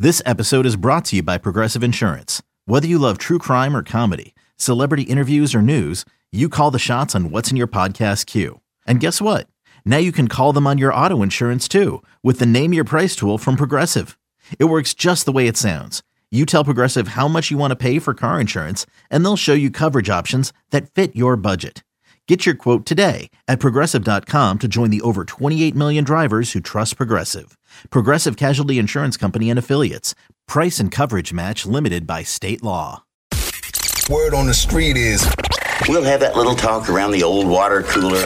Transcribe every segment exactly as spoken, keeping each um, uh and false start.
This episode is brought to you by Progressive Insurance. Whether you love true crime or comedy, celebrity interviews or news, you call the shots on what's in your podcast queue. And guess what? Now you can call them on your auto insurance too with the Name Your Price tool from Progressive. It works just the way it sounds. You tell Progressive how much you want to pay for car insurance, and they'll show you coverage options that fit your budget. Get your quote today at Progressive dot com to join the over twenty-eight million drivers who trust Progressive. Progressive Casualty Insurance Company and Affiliates. Price and coverage match limited by state law. Word on the street is we'll have that little talk around the old water cooler.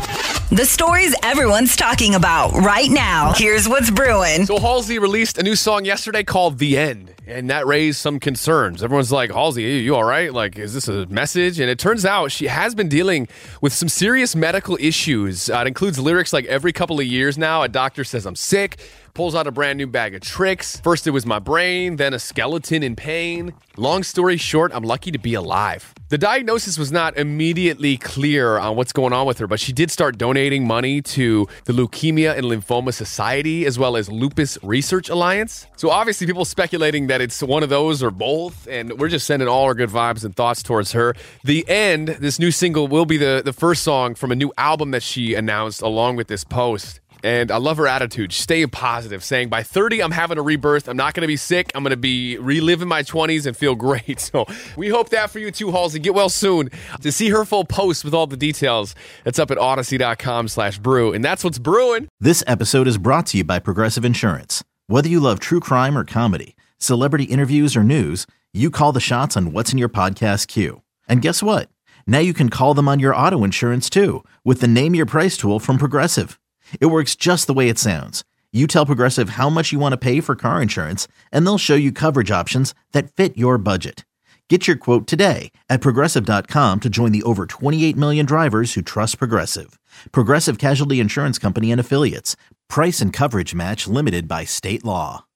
The stories everyone's talking about right now. Here's what's brewing. So Halsey released a new song yesterday called The End, and that raised some concerns. Everyone's like, Halsey, you all right? Like, is this a message? And it turns out she has been dealing with some serious medical issues. Uh, it includes lyrics like every couple of years now, a doctor says I'm sick, pulls out a brand new bag of tricks. First it was my brain, then a skeleton in pain. Long story short, I'm lucky to be alive. The diagnosis was not immediately clear on what's going on with her, but she did start donating money to the Leukemia and Lymphoma Society as well as Lupus Research Alliance. So obviously people speculating that it's one of those or both, and we're just sending all our good vibes and thoughts towards her. The End, this new single, will be the, the first song from a new album that she announced along with this post. And I love her attitude, staying positive, saying by thirty, I'm having a rebirth. I'm not going to be sick. I'm going to be reliving my twenties and feel great. So we hope that for you too, Halsey. Get well soon. To see her full post with all the details, it's up at Odyssey.com slash brew. And that's what's brewing. This episode is brought to you by Progressive Insurance. Whether you love true crime or comedy, celebrity interviews or news, you call the shots on what's in your podcast queue. And guess what? Now you can call them on your auto insurance too with the Name Your Price tool from Progressive. It works just the way it sounds. You tell Progressive how much you want to pay for car insurance, and they'll show you coverage options that fit your budget. Get your quote today at Progressive dot com to join the over twenty-eight million drivers who trust Progressive. Progressive Casualty Insurance Company and Affiliates. Price and coverage match limited by state law.